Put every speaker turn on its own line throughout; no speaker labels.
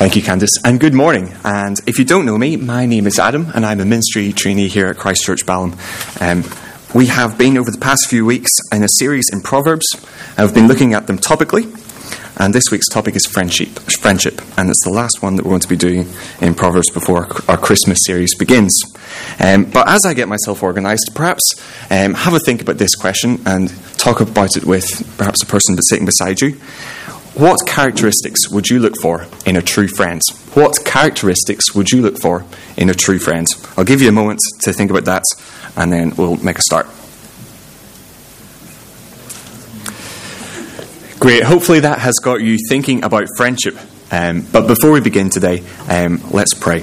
Thank you, Candice, and good morning. And if you don't know me, my name is Adam, and I'm a ministry trainee here at Christchurch Balham. We have been, over the past few weeks, in a series in Proverbs, and we've been looking at them topically. And this week's topic is friendship, and it's the last one that we're going to be doing in Proverbs before our Christmas series begins. But as I get myself organised, perhaps have a think about this question and talk about it with perhaps a person that's sitting beside you. What characteristics would you look for in a true friend? What characteristics would you look for in a true friend? I'll give you a moment to think about that, and then we'll make a start. Great. Hopefully that has got you thinking about friendship. But before we begin today, let's pray.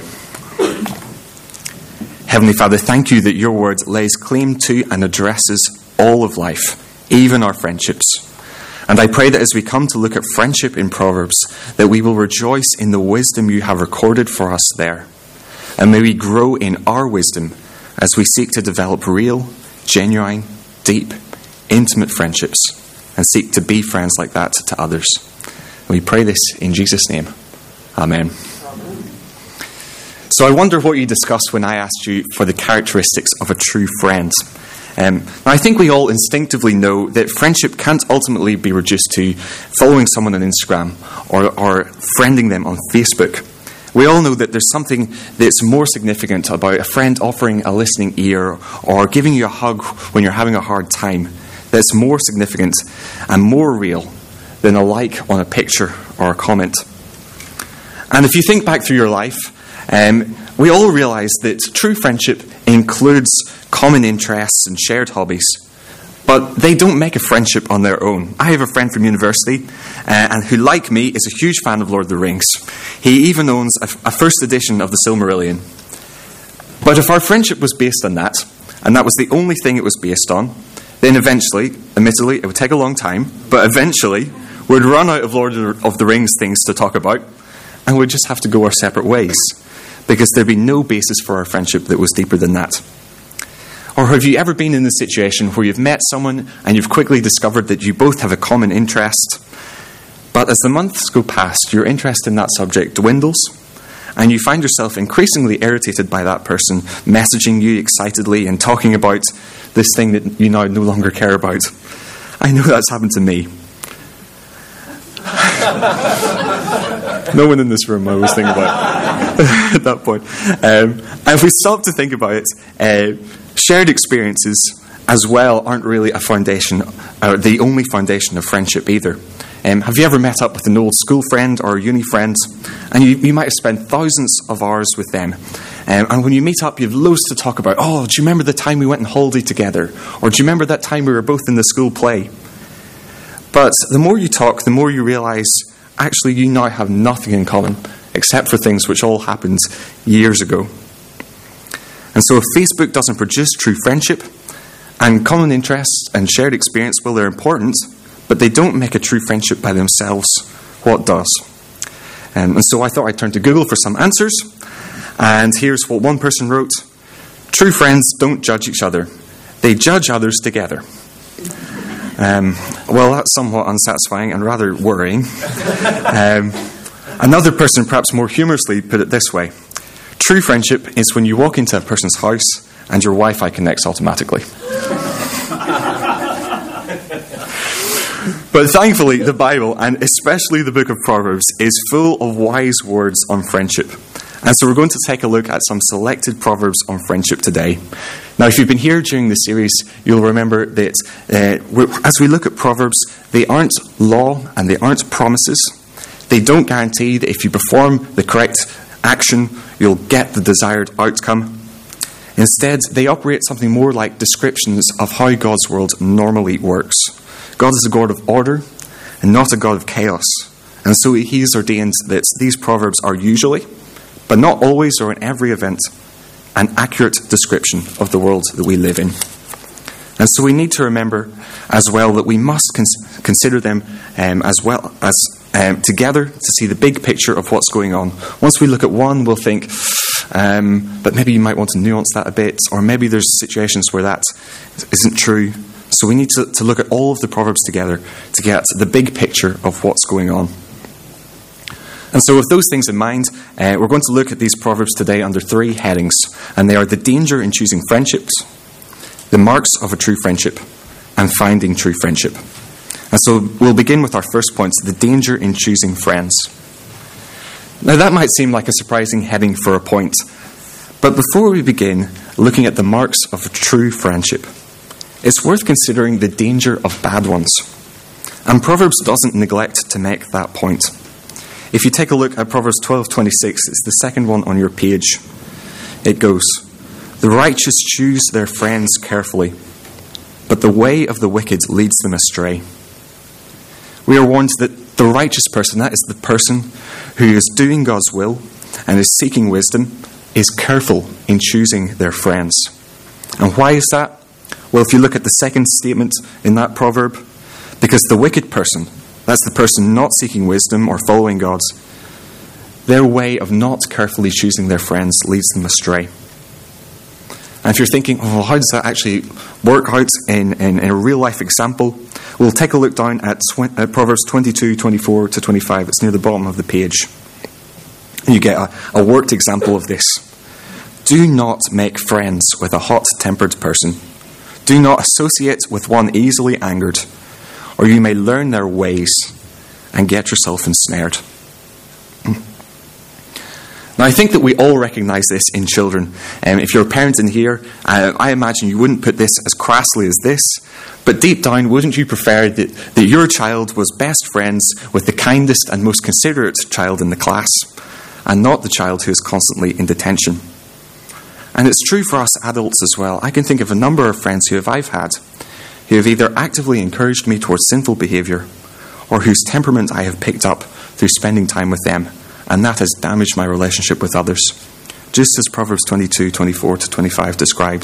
Heavenly Father, thank you that your word lays claim to and addresses all of life, even our friendships. And I pray that as we come to look at friendship in Proverbs, that we will rejoice in the wisdom you have recorded for us there. And may we grow in our wisdom as we seek to develop real, genuine, deep, intimate friendships and seek to be friends like that to others. And we pray this in Jesus' name. Amen. So I wonder what you discussed when I asked you for the characteristics of a true friend. I think we all instinctively know that friendship can't ultimately be reduced to following someone on Instagram or friending them on Facebook. We all know that there's something that's more significant about a friend offering a listening ear or giving you a hug when you're having a hard time, that's more significant and more real than a like on a picture or a comment. And if you think back through your life, we all realise that true friendship includes common interests and shared hobbies, but they don't make a friendship on their own. I have a friend from university and who, like me, is a huge fan of Lord of the Rings. He even owns a first edition of the Silmarillion. But if our friendship was based on that, and that was the only thing it was based on, then eventually, admittedly, it would take a long time, but eventually we'd run out of Lord of the Rings things to talk about, and we'd just have to go our separate ways, because there'd be no basis for our friendship that was deeper than that. Or have you ever been in the situation where you've met someone and you've quickly discovered that you both have a common interest, but as the months go past, your interest in that subject dwindles, and you find yourself increasingly irritated by that person messaging you excitedly and talking about this thing that you now no longer care about? I know that's happened to me. No one in this room I was thinking about at that point. And if we stop to think about it, shared experiences as well aren't really a foundation, the only foundation of friendship either. Have you ever met up with an old school friend or a uni friend, and you might have spent thousands of hours with them, and when you meet up, you have loads to talk about. Oh, do you remember the time we went on holiday together? Or do you remember that time we were both in the school play? But the more you talk, the more you realise, actually, you now have nothing in common, except for things which all happened years ago. And so if Facebook doesn't produce true friendship, and common interests and shared experience, well, they're important, but they don't make a true friendship by themselves, what does? And so I thought I'd turn to Google for some answers, and here's what one person wrote: true friends don't judge each other, they judge others together. Well, that's somewhat unsatisfying and rather worrying. Another person, perhaps more humorously, put it this way: true friendship is when you walk into a person's house and your Wi-Fi connects automatically. But thankfully, the Bible, and especially the book of Proverbs, is full of wise words on friendship. And so we're going to take a look at some selected Proverbs on friendship today. Now, if you've been here during the series, you'll remember that as we look at Proverbs, they aren't law and they aren't promises. They don't guarantee that if you perform the correct action, you'll get the desired outcome. Instead, they operate something more like descriptions of how God's world normally works. God is a God of order and not a God of chaos. And so he has ordained that these Proverbs are usually, but not always or in every event, an accurate description of the world that we live in. And so we need to remember as well that we must consider them as well as together to see the big picture of what's going on. Once we look at one, we'll think, but maybe you might want to nuance that a bit, or maybe there's situations where that isn't true. So we need to look at all of the Proverbs together to get the big picture of what's going on. And so with those things in mind, we're going to look at these Proverbs today under 3 headings. And they are the danger in choosing friendships, the marks of a true friendship, and finding true friendship. And so we'll begin with our first point, the danger in choosing friends. Now that might seem like a surprising heading for a point. But before we begin looking at the marks of a true friendship, it's worth considering the danger of bad ones. And Proverbs doesn't neglect to make that point. If you take a look at Proverbs 12:26, it's the second one on your page. It goes, "The righteous choose their friends carefully, but the way of the wicked leads them astray." We are warned that the righteous person, that is the person who is doing God's will and is seeking wisdom, is careful in choosing their friends. And why is that? Well, if you look at the second statement in that proverb, because the wicked person, that's the person not seeking wisdom or following God, their way of not carefully choosing their friends leads them astray. And if you're thinking, oh, how does that actually work out in a real-life example? We'll take a look down at Proverbs 22:24-25. It's near the bottom of the page. You get a worked example of this. "Do not make friends with a hot-tempered person. Do not associate with one easily angered, or you may learn their ways and get yourself ensnared." Now, I think that we all recognize this in children. If you're a parent in here, I imagine you wouldn't put this as crassly as this, but deep down, wouldn't you prefer that your child was best friends with the kindest and most considerate child in the class, and not the child who is constantly in detention? And it's true for us adults as well. I can think of a number of friends who I've had who have either actively encouraged me towards sinful behaviour, or whose temperament I have picked up through spending time with them, and that has damaged my relationship with others, just as Proverbs 22:24-25 describes.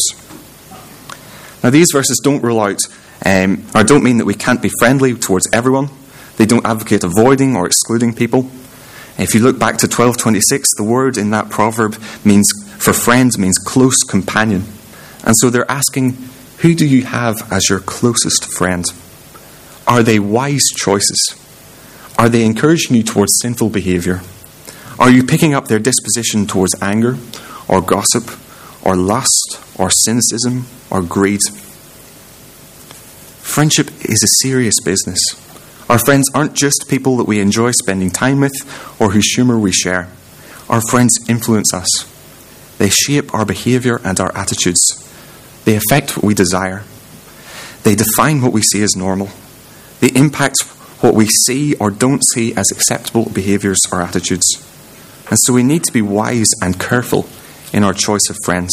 Now, these verses don't rule out, or don't mean that we can't be friendly towards everyone. They don't advocate avoiding or excluding people. If you look back to 12:26, the word in that proverb for friends means close companion. And so they're asking, who do you have as your closest friend? Are they wise choices? Are they encouraging you towards sinful behaviour? Are you picking up their disposition towards anger, or gossip, or lust, or cynicism, or greed? Friendship is a serious business. Our friends aren't just people that we enjoy spending time with, or whose humour we share. Our friends influence us. They shape our behaviour and our attitudes. They affect what we desire. They define what we see as normal. They impact what we see or don't see as acceptable behaviours or attitudes. And so we need to be wise and careful in our choice of friends.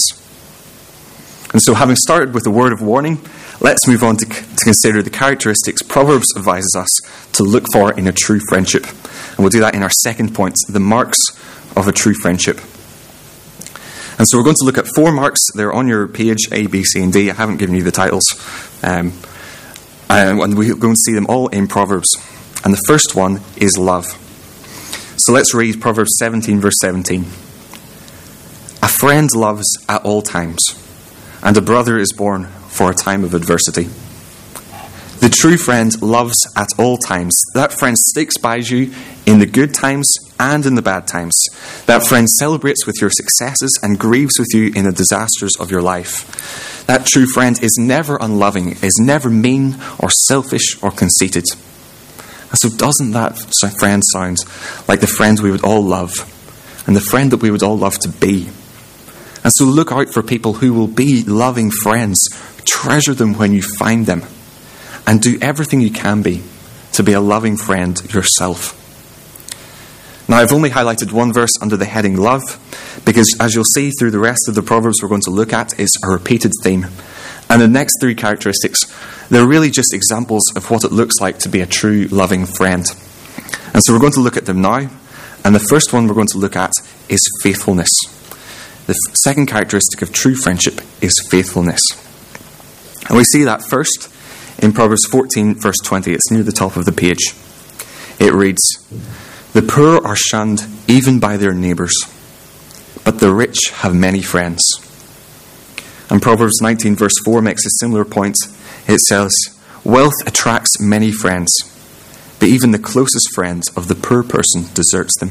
And so, having started with a word of warning, let's move on to consider the characteristics Proverbs advises us to look for in a true friendship. And we'll do that in our second point, the marks of a true friendship. And so we're going to look at 4 marks. They're on your page, A, B, C, and D. I haven't given you the titles. And we're going to see them all in Proverbs. And the first one is love. So let's read Proverbs 17, verse 17. "A friend loves at all times, and a brother is born for a time of adversity." The true friend loves at all times. That friend sticks by you in the good times and in the bad times. That friend celebrates with your successes and grieves with you in the disasters of your life. That true friend is never unloving, is never mean or selfish or conceited. And so doesn't that friend sound like the friend we would all love, and the friend that we would all love to be? And so look out for people who will be loving friends. Treasure them when you find them. And do everything you can be to be a loving friend yourself. Now, I've only highlighted one verse under the heading love, because as you'll see through the rest of the Proverbs we're going to look at, is a repeated theme. And the next 3 characteristics, they're really just examples of what it looks like to be a true loving friend. And so we're going to look at them now. And the first one we're going to look at is faithfulness. The second characteristic of true friendship is faithfulness. And we see that first in Proverbs 14, verse 20. It's near the top of the page. It reads, "The poor are shunned even by their neighbours, but the rich have many friends." And Proverbs 19, verse 4 makes a similar point. It says, "Wealth attracts many friends, but even the closest friend of the poor person deserts them.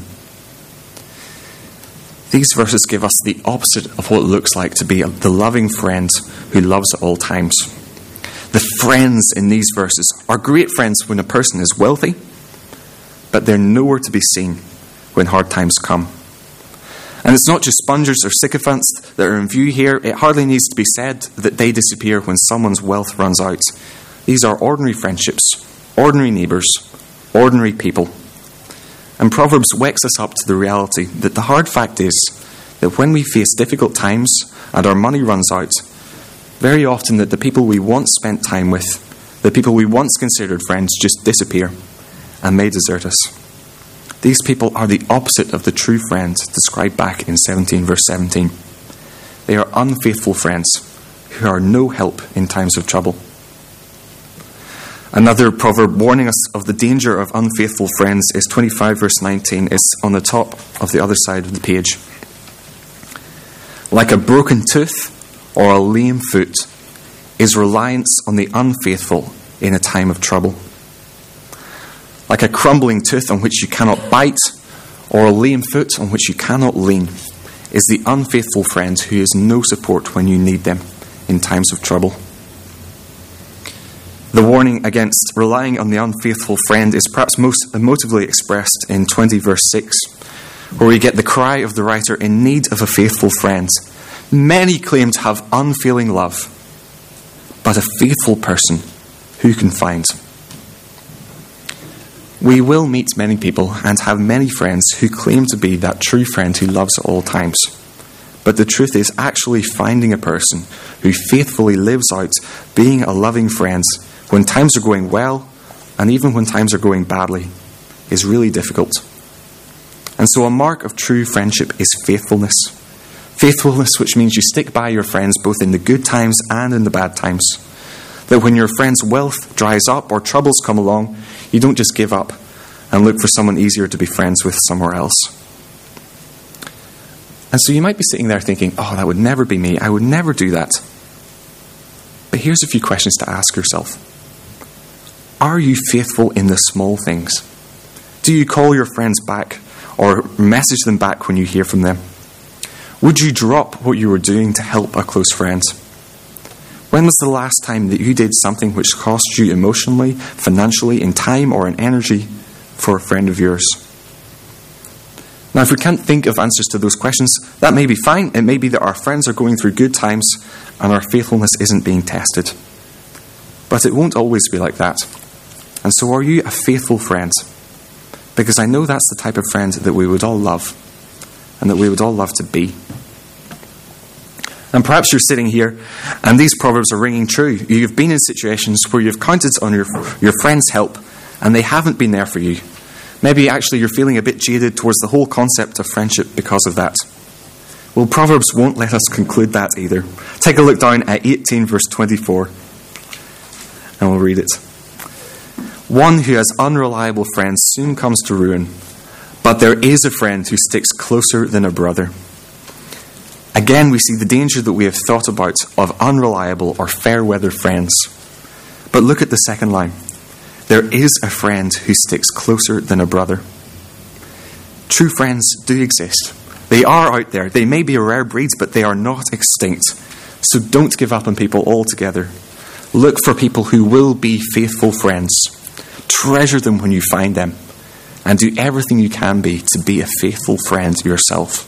These verses give us the opposite of what it looks like to be the loving friend who loves at all times. The friends in these verses are great friends when a person is wealthy, but they're nowhere to be seen when hard times come. And it's not just spongers or sycophants that are in view here. It hardly needs to be said that they disappear when someone's wealth runs out. These are ordinary friendships, ordinary neighbours, ordinary people. And Proverbs wakes us up to the reality that the hard fact is that when we face difficult times and our money runs out, very often that the people we once spent time with, the people we once considered friends, just disappear and may desert us. These people are the opposite of the true friends described back in 17 verse 17. They are unfaithful friends who are no help in times of trouble. Another proverb warning us of the danger of unfaithful friends is 25 verse 19. It's on the top of the other side of the page. Like a broken tooth or a lame foot is reliance on the unfaithful in a time of trouble. Like a crumbling tooth on which you cannot bite, or a lame foot on which you cannot lean, is the unfaithful friend who is no support when you need them in times of trouble. The warning against relying on the unfaithful friend is perhaps most emotively expressed in 20 verse 6, where we get the cry of the writer in need of a faithful friend. Many claim to have unfailing love, but a faithful person who can find? We will meet many people and have many friends who claim to be that true friend who loves at all times. But the truth is, actually finding a person who faithfully lives out being a loving friend when times are going well and even when times are going badly is really difficult. And so a mark of true friendship is faithfulness. Faithfulness, which means you stick by your friends both in the good times and in the bad times. That when your friend's wealth dries up or troubles come along, you don't just give up and look for someone easier to be friends with somewhere else. And so you might be sitting there thinking, oh, that would never be me. I would never do that. But here's a few questions to ask yourself. Are you faithful in the small things? Do you call your friends back or message them back when you hear from them? Would you drop what you were doing to help a close friend? When was the last time that you did something which cost you emotionally, financially, in time or in energy for a friend of yours? Now, if we can't think of answers to those questions, that may be fine. It may be that our friends are going through good times and our faithfulness isn't being tested. But it won't always be like that. And so are you a faithful friend? Because I know that's the type of friend that we would all love and that we would all love to be. And perhaps you're sitting here and these proverbs are ringing true. You've been in situations where you've counted on your friends' help and they haven't been there for you. Maybe actually you're feeling a bit jaded towards the whole concept of friendship because of that. Well, Proverbs won't let us conclude that either. Take a look down at 18 verse 24 and we'll read it. One who has unreliable friends soon comes to ruin, but there is a friend who sticks closer than a brother. Again, we see the danger that we have thought about of unreliable or fair-weather friends. But look at the second line. There is a friend who sticks closer than a brother. True friends do exist. They are out there. They may be a rare breed, but they are not extinct. So don't give up on people altogether. Look for people who will be faithful friends. Treasure them when you find them. And do everything you can be to be a faithful friend yourself.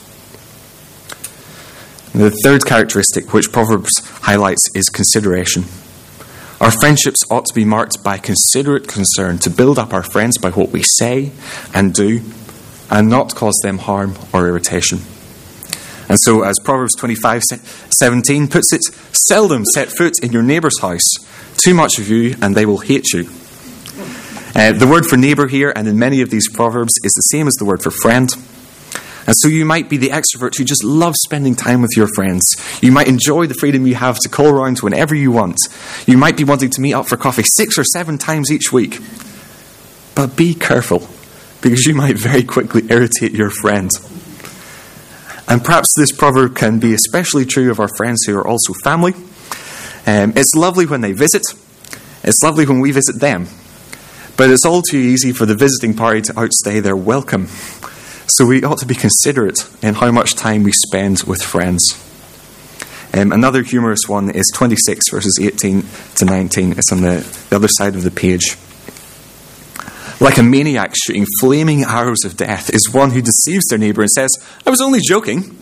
The third characteristic which Proverbs highlights is consideration. Our friendships ought to be marked by considerate concern to build up our friends by what we say and do and not cause them harm or irritation. And so as Proverbs 25:17 puts it, seldom set foot in your neighbour's house. Too much of you and they will hate you. The word for neighbour here and in many of these proverbs is the same as the word for friend. And so you might be the extrovert who just loves spending time with your friends. You might enjoy the freedom you have to call around whenever you want. You might be wanting to meet up for coffee 6 or 7 times each week. But be careful, because you might very quickly irritate your friend. And perhaps this proverb can be especially true of our friends who are also family. It's lovely when they visit. It's lovely when we visit them. But it's all too easy for the visiting party to outstay their welcome. So we ought to be considerate in how much time we spend with friends. Another humorous one is 26 verses 18 to 19. It's on the other side of the page. Like a maniac shooting flaming arrows of death is one who deceives their neighbour and says, "I was only joking."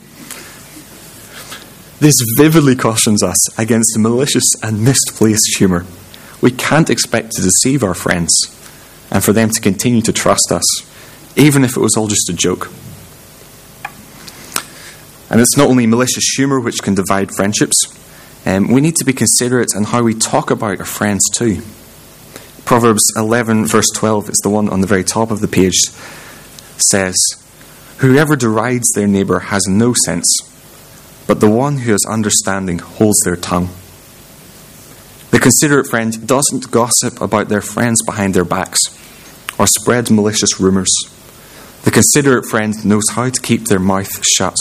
This vividly cautions us against malicious and misplaced humour. We can't expect to deceive our friends and for them to continue to trust us, even if it was all just a joke. And it's not only malicious humour which can divide friendships. We need to be considerate in how we talk about our friends too. Proverbs 11 verse 12, it's the one on the very top of the page, says, "Whoever derides their neighbour has no sense, but the one who has understanding holds their tongue." The considerate friend doesn't gossip about their friends behind their backs or spread malicious rumours. The considerate friend knows how to keep their mouth shut.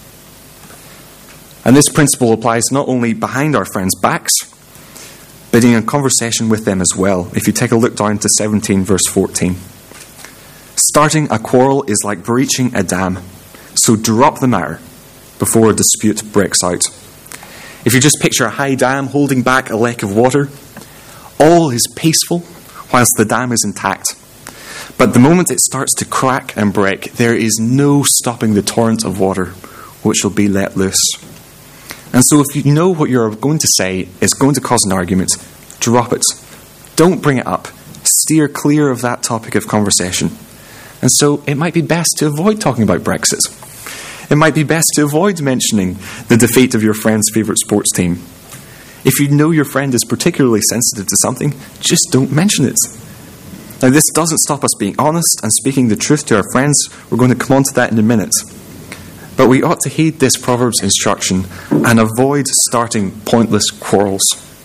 And this principle applies not only behind our friends' backs, but in a conversation with them as well. If you take a look down to 17 verse 14. "Starting a quarrel is like breaching a dam, so drop the matter before a dispute breaks out." If you just picture a high dam holding back a lake of water, all is peaceful whilst the dam is intact. But the moment it starts to crack and break, there is no stopping the torrent of water which will be let loose. And so if you know what you're going to say is going to cause an argument, drop it. Don't bring it up. Steer clear of that topic of conversation. And so it might be best to avoid talking about Brexit. It might be best to avoid mentioning the defeat of your friend's favourite sports team. If you know your friend is particularly sensitive to something, just don't mention it. Now, this doesn't stop us being honest and speaking the truth to our friends. We're going to come on to that in a minute. But we ought to heed this Proverbs instruction and avoid starting pointless quarrels.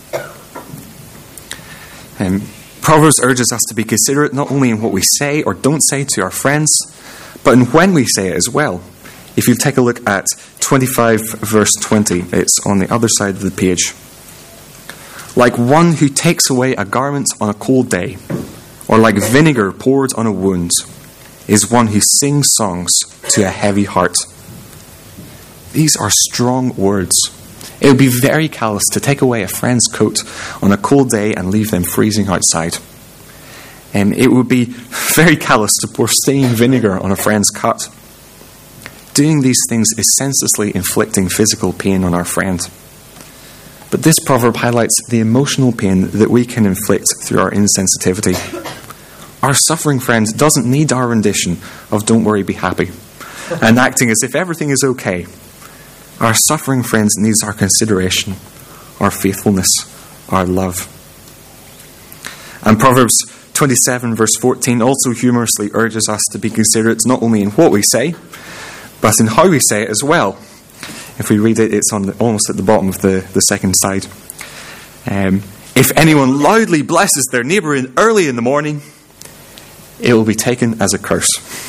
Proverbs urges us to be considerate not only in what we say or don't say to our friends, but in when we say it as well. If you take a look at 25 verse 20, it's on the other side of the page. "Like one who takes away a garment on a cold day, or like vinegar poured on a wound, is one who sings songs to a heavy heart." These are strong words. It would be very callous to take away a friend's coat on a cold day and leave them freezing outside. It would be very callous to pour stinging vinegar on a friend's cut. Doing these things is senselessly inflicting physical pain on our friend. But this proverb highlights the emotional pain that we can inflict through our insensitivity. Our suffering friend doesn't need our rendition of "don't worry, be happy," and acting as if everything is okay. Our suffering friend needs our consideration, our faithfulness, our love. And Proverbs 27 verse 14 also humorously urges us to be considerate not only in what we say, but in how we say it as well. If we read it, it's almost at the bottom of the second side. "If anyone loudly blesses their neighbour early in the morning, it will be taken as a curse."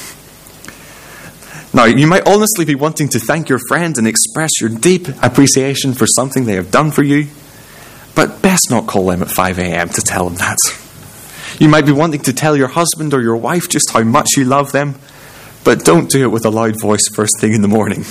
Now, you might honestly be wanting to thank your friend and express your deep appreciation for something they have done for you, but best not call them at 5 a.m. to tell them that. You might be wanting to tell your husband or your wife just how much you love them, but don't do it with a loud voice first thing in the morning.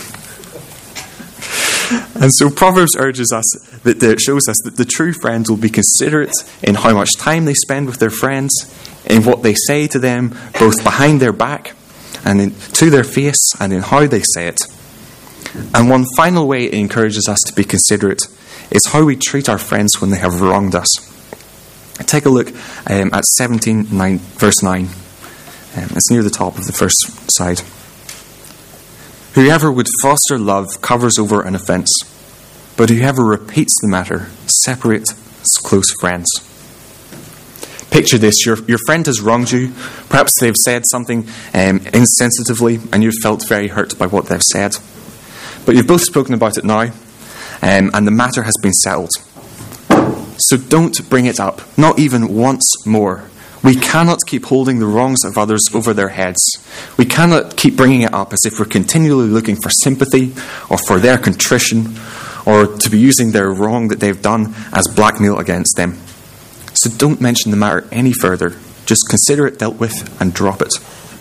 And so Proverbs urges us, that shows us that the true friends will be considerate in how much time they spend with their friends, in what they say to them, both behind their back and to their face, and in how they say it. And one final way it encourages us to be considerate is how we treat our friends when they have wronged us. Take a look at 17 verse 9. It's near the top of the first side. "Whoever would foster love covers over an offence, but whoever repeats the matter separates close friends." Picture this, your friend has wronged you. Perhaps they've said something insensitively and you've felt very hurt by what they've said. But you've both spoken about it now, and the matter has been settled. So don't bring it up, not even once more. We cannot keep holding the wrongs of others over their heads. We cannot keep bringing it up as if we're continually looking for sympathy or for their contrition, or to be using their wrong that they've done as blackmail against them. So don't mention the matter any further. Just consider it dealt with and drop it.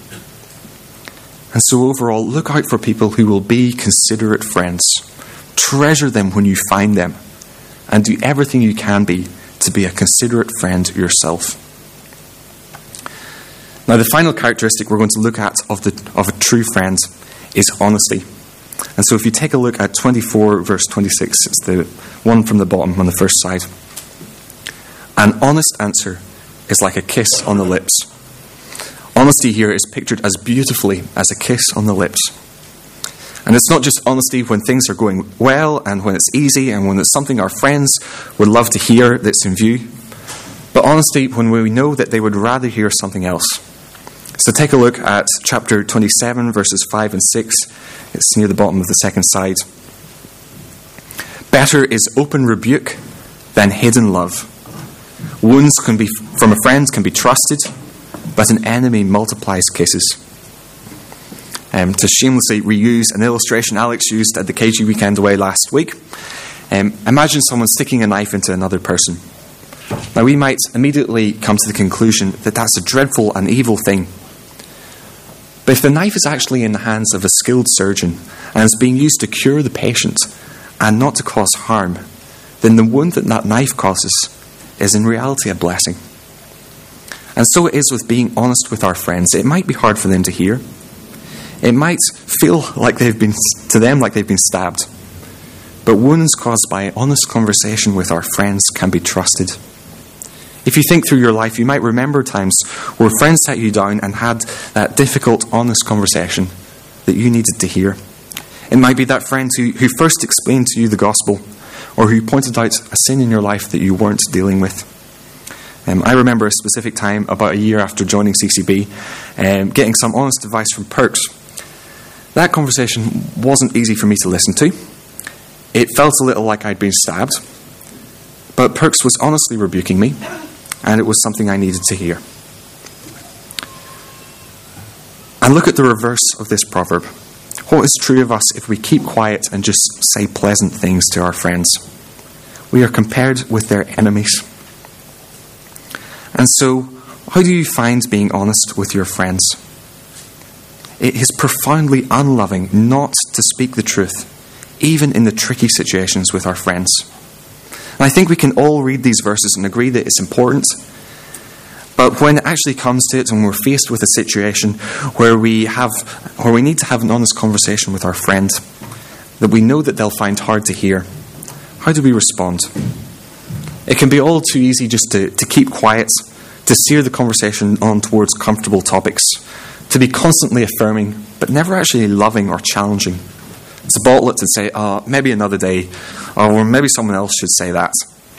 And so overall, look out for people who will be considerate friends. Treasure them when you find them, and do everything you can be to be a considerate friend yourself. Now, the final characteristic we're going to look at of a true friend is honesty. And so if you take a look at 24 verse 26, it's the one from the bottom on the first side. An honest answer is like a kiss on the lips. Honesty here is pictured as beautifully as a kiss on the lips. And it's not just honesty when things are going well and when it's easy and when it's something our friends would love to hear that's in view, but honesty when we know that they would rather hear something else. So take a look at chapter 27, verses 5 and 6. It's near the bottom of the second side. Better is open rebuke than hidden love. Wounds from a friend can be trusted, but an enemy multiplies kisses. To shamelessly reuse an illustration Alex used at the KG Weekend Away last week, imagine someone sticking a knife into another person. Now, we might immediately come to the conclusion that that's a dreadful and evil thing. But if the knife is actually in the hands of a skilled surgeon and is being used to cure the patient and not to cause harm, then the wound that knife causes is in reality a blessing. And so it is with being honest with our friends. It might be hard for them to hear. It might feel like they've been stabbed. But wounds caused by honest conversation with our friends can be trusted. If you think through your life, you might remember times where friends sat you down and had that difficult, honest conversation that you needed to hear. It might be that friend who first explained to you the gospel, or who pointed out a sin in your life that you weren't dealing with. I remember a specific time about a year after joining CCB, getting some honest advice from Perks. That conversation wasn't easy for me to listen to. It felt a little like I'd been stabbed, but Perks was honestly rebuking me, and it was something I needed to hear. And look at the reverse of this proverb. What is true of us if we keep quiet and just say pleasant things to our friends? We are compared with their enemies. And so, how do you find being honest with your friends? It is profoundly unloving not to speak the truth, even in the tricky situations with our friends. And I think we can all read these verses and agree that it's important. But when it actually comes to it and we're faced with a situation where we need to have an honest conversation with our friend that we know that they'll find hard to hear, how do we respond? It can be all too easy just to keep quiet, to steer the conversation on towards comfortable topics, to be constantly affirming, but never actually loving or challenging. To bottle it and say, maybe another day, or maybe someone else should say that.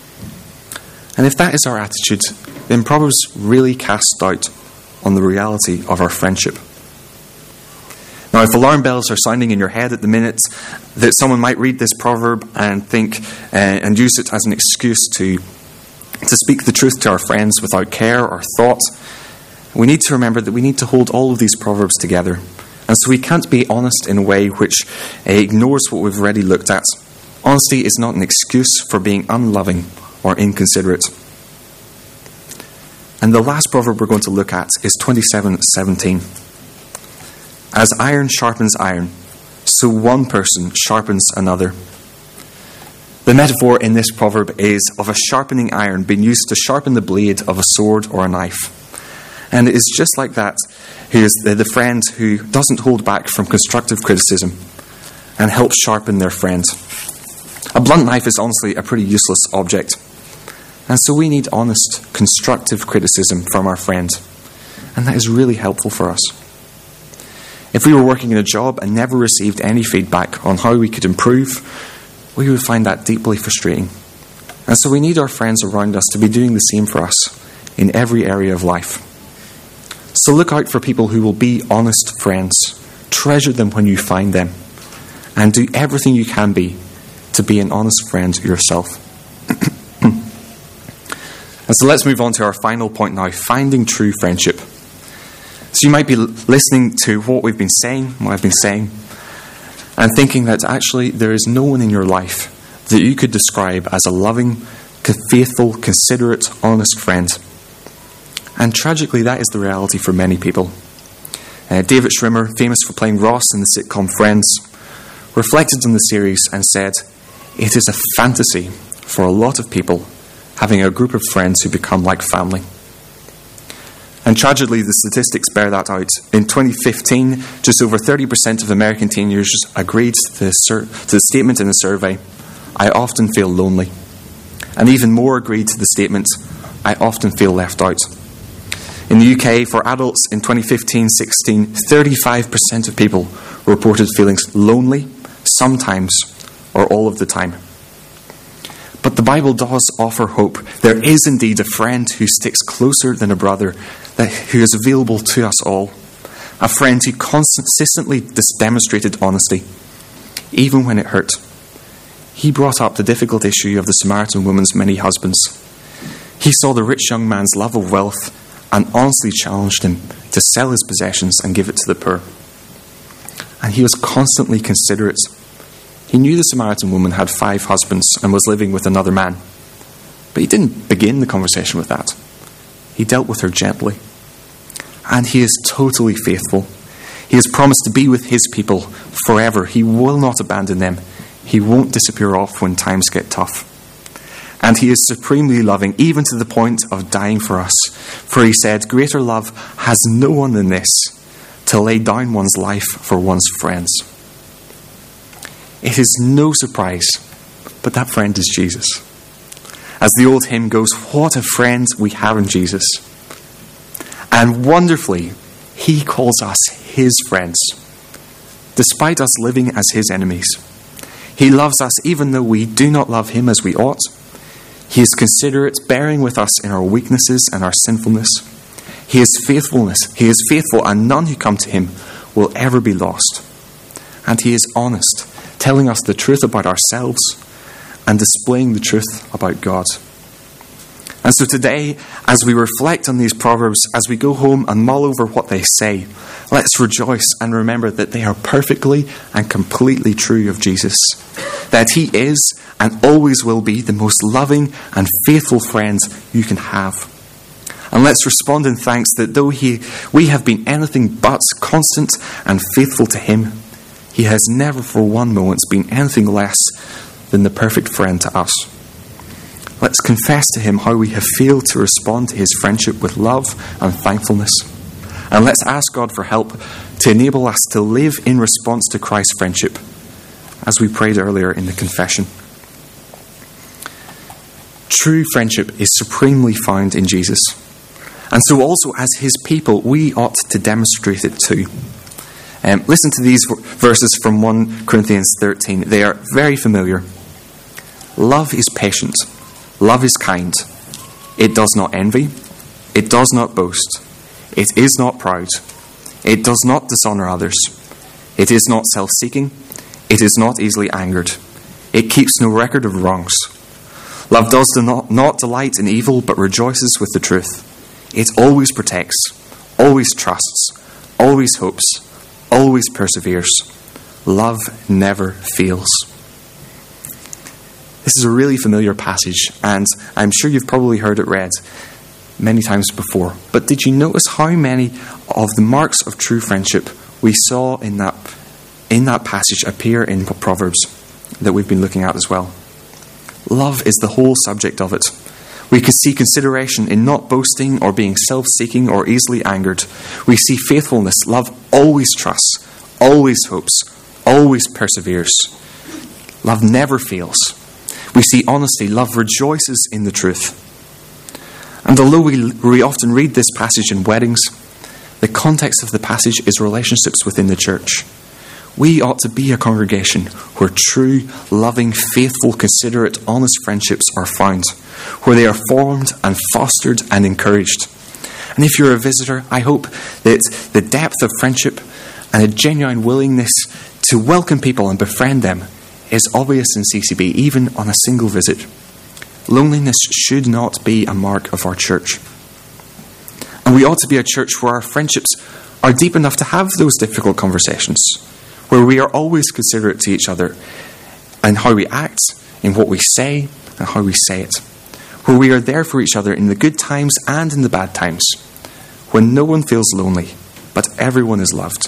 And if that is our attitude, then Proverbs really casts doubt on the reality of our friendship. Now, if alarm bells are sounding in your head at the minute, that someone might read this proverb and think and use it as an excuse to speak the truth to our friends without care or thought, we need to remember that we need to hold all of these proverbs together. And so we can't be honest in a way which ignores what we've already looked at. Honesty is not an excuse for being unloving or inconsiderate. And the last proverb we're going to look at is 27:17. As iron sharpens iron, so one person sharpens another. The metaphor in this proverb is of a sharpening iron being used to sharpen the blade of a sword or a knife. And it is just like that who is the friend who doesn't hold back from constructive criticism and helps sharpen their friend. A blunt knife is honestly a pretty useless object. And so we need honest, constructive criticism from our friend. And that is really helpful for us. If we were working in a job and never received any feedback on how we could improve, we would find that deeply frustrating. And so we need our friends around us to be doing the same for us in every area of life. So look out for people who will be honest friends. Treasure them when you find them. And do everything you can be to be an honest friend yourself. And so let's move on to our final point now, finding true friendship. So you might be listening to what I've been saying, and thinking that actually there is no one in your life that you could describe as a loving, faithful, considerate, honest friend. And tragically, that is the reality for many people. David Schwimmer, famous for playing Ross in the sitcom Friends, reflected on the series and said, "It is a fantasy for a lot of people having a group of friends who become like family." And tragically, the statistics bear that out. In 2015, just over 30% of American teenagers agreed to the statement in the survey, "I often feel lonely." And even more agreed to the statement, "I often feel left out." In the UK, for adults in 2015-16, 35% of people reported feeling lonely, sometimes, or all of the time. But the Bible does offer hope. There is indeed a friend who sticks closer than a brother, who is available to us all. A friend who consistently demonstrated honesty, even when it hurt. He brought up the difficult issue of the Samaritan woman's many husbands. He saw the rich young man's love of wealth and honestly challenged him to sell his possessions and give it to the poor. And he was constantly considerate. He knew the Samaritan woman had 5 husbands and was living with another man. But he didn't begin the conversation with that. He dealt with her gently. And he is totally faithful. He has promised to be with his people forever. He will not abandon them. He won't disappear off when times get tough. And he is supremely loving, even to the point of dying for us. For he said, "Greater love has no one than this, to lay down one's life for one's friends." It is no surprise, but that friend is Jesus. As the old hymn goes, what a friend we have in Jesus. And wonderfully, he calls us his friends, despite us living as his enemies. He loves us even though we do not love him as we ought. He is considerate, bearing with us in our weaknesses and our sinfulness. He is faithful, and none who come to him will ever be lost. And he is honest, telling us the truth about ourselves and displaying the truth about God. And so today, as we reflect on these Proverbs, as we go home and mull over what they say, let's rejoice and remember that they are perfectly and completely true of Jesus. That he is and always will be the most loving and faithful friend you can have. And let's respond in thanks that though we have been anything but constant and faithful to him, he has never for one moment been anything less than the perfect friend to us. Let's confess to him how we have failed to respond to his friendship with love and thankfulness. And let's ask God for help to enable us to live in response to Christ's friendship, as we prayed earlier in the confession. True friendship is supremely found in Jesus. And so also as his people, we ought to demonstrate it too. Listen to these verses from 1 Corinthians 13. They are very familiar. Love is patient. Love is kind. It does not envy. It does not boast. It is not proud. It does not dishonor others. It is not self-seeking. It is not easily angered. It keeps no record of wrongs. Love does not delight in evil, but rejoices with the truth. It always protects, always trusts, always hopes, always perseveres. Love never fails. This is a really familiar passage, and I'm sure you've probably heard it read many times before. But did you notice how many of the marks of true friendship we saw in that passage appear in Proverbs that we've been looking at as well? Love is the whole subject of it. We can see consideration in not boasting or being self-seeking or easily angered. We see faithfulness. Love always trusts, always hopes, always perseveres. Love never fails. We see honesty. Love rejoices in the truth. And although we often read this passage in weddings, the context of the passage is relationships within the church. We ought to be a congregation where true, loving, faithful, considerate, honest friendships are found, where they are formed and fostered and encouraged. And if you're a visitor, I hope that the depth of friendship and a genuine willingness to welcome people and befriend them is obvious in CCB, even on a single visit. Loneliness should not be a mark of our church. And we ought to be a church where our friendships are deep enough to have those difficult conversations, where we are always considerate to each other and how we act, in what we say and how we say it, where we are there for each other in the good times and in the bad times, when no one feels lonely, but everyone is loved.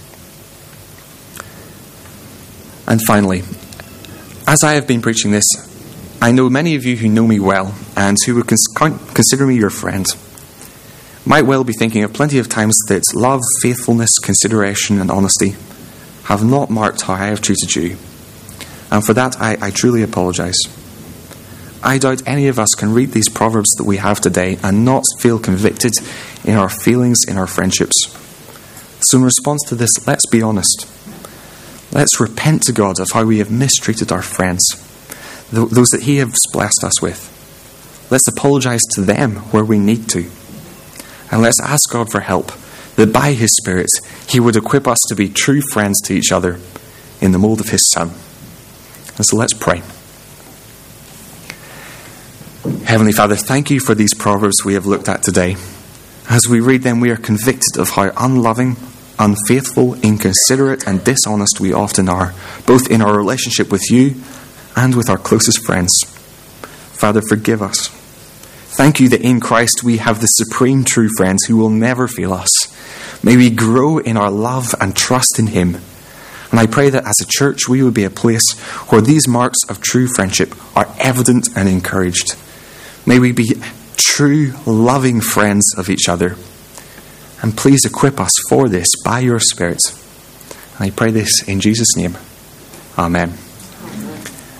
And finally, as I have been preaching this, I know many of you who know me well and who would consider me your friend might well be thinking of plenty of times that love, faithfulness, consideration and honesty have not marked how I have treated you. And for that, I truly apologise. I doubt any of us can read these proverbs that we have today and not feel convicted in our feelings, in our friendships. So in response to this, let's be honest. Let's repent to God of how we have mistreated our friends, those that He has blessed us with. Let's apologise to them where we need to. And let's ask God for help, that by His Spirit He would equip us to be true friends to each other in the mould of His Son. And so let's pray. Heavenly Father, thank you for these proverbs we have looked at today. As we read them, we are convicted of how unloving, unfaithful, inconsiderate and dishonest we often are, both in our relationship with you and with our closest friends. Father, forgive us. Thank you that in Christ we have the supreme true friends who will never fail us. May we grow in our love and trust in Him. And I pray that as a church we would be a place where these marks of true friendship are evident and encouraged. May we be true, loving friends of each other. And please equip us for this by your Spirit. And I pray this in Jesus' name. Amen.